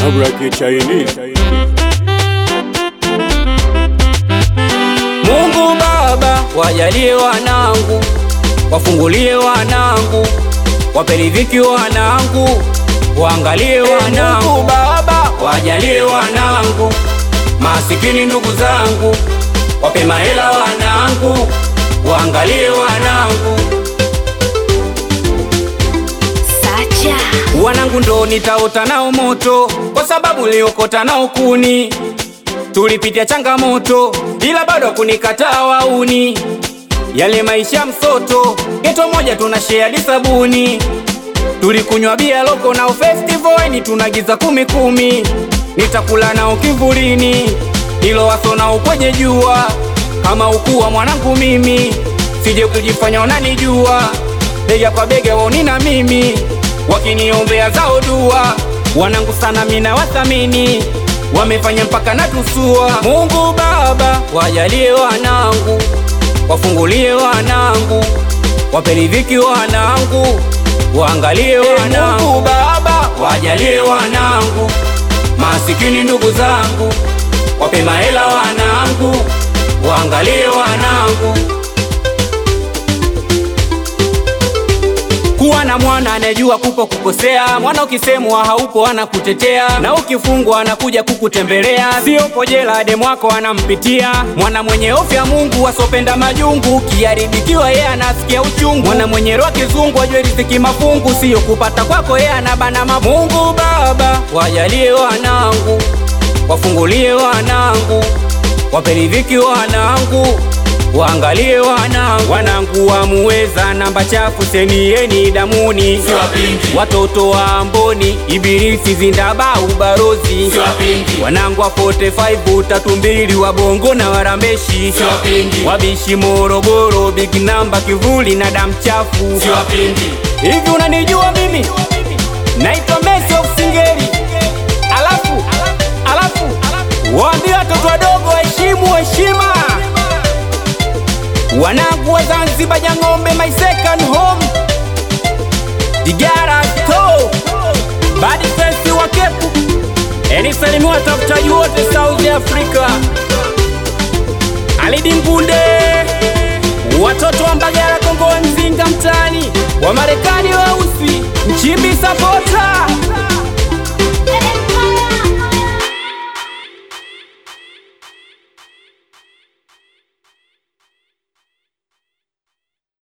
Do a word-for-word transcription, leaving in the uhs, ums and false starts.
Abraki Chinese. Mungu Baba, wajalie wanangu, wafungulie wanangu, wape riziki wanangu, waangalie wanangu. Mungu Baba, wajalie wanangu, masikini ndugu zangu, wape mahela wanangu, waangalie wanangu. Sacha Wanangu ndo nitaota nao moto, kwa sababu liokota nao kuni. Tulipitia changamoto, ila bado kunikataa wauni. Yale maisha msoto, geto moja tunashare sabuni. Tulikunywa bia loko nao festival, ni tunagiza kumi kumi. Nitakula nao kivulini, ilo waso nao kwenye jua. Kama ukuwa mwanangu mimi, sije kujifanya unanijua. Bega kwa bega waoni na mimi, wakiniombea zao dua. Wanangu sana mina wathamini, wamefanya mpaka natusua. Mungu Baba, wajalie wanangu, wafungulie wanangu, wape riziki wanangu, waangalie wanangu. Mungu Baba, wajalie wanangu, masikini ndugu zangu, wape mahela wanangu, waangalie wanangu. Kuwa na mwana anejua kupo kukosea, mwana ukisemwa haupo anakutetea, na ukifungwa anakuja kukutembelea. Sio pojela demu wako anampitia, mwana mwenye hofu ya Mungu asopenda majungu. Kiharibikiwa yeye anasikia uchungu, mwana mwenye roho kizungu ajue riziki mafungu. Sio kupata kwako yeye anabana mabu. Mungu Baba, wajalie wanangu, wafungulie wanangu, wape riziki wanangu, waangalie wanangu. Wanangu wamuweza namba chafu senieni damuni, watoto wa Amboni ibilisi zindaba ubarozi. Wanangu wa arobaini na tano tatu mbili wa Bongo na Warambeshi, wabishi Morogoro big number kivuli na damu chafu. Hivi unanijua mimi? Naitwa Messi of Singeli. Alafu Alafu waambie watoto wadogo heshimu heshima. Wanangu wa Zanzibar Jang'ombe my second home, Digara to Badi Festi wa Kepu, eni salimi watafutaji wote South Africa. Alidi Mgunde, watoto wa Mbagala Kongo wa Mzingi.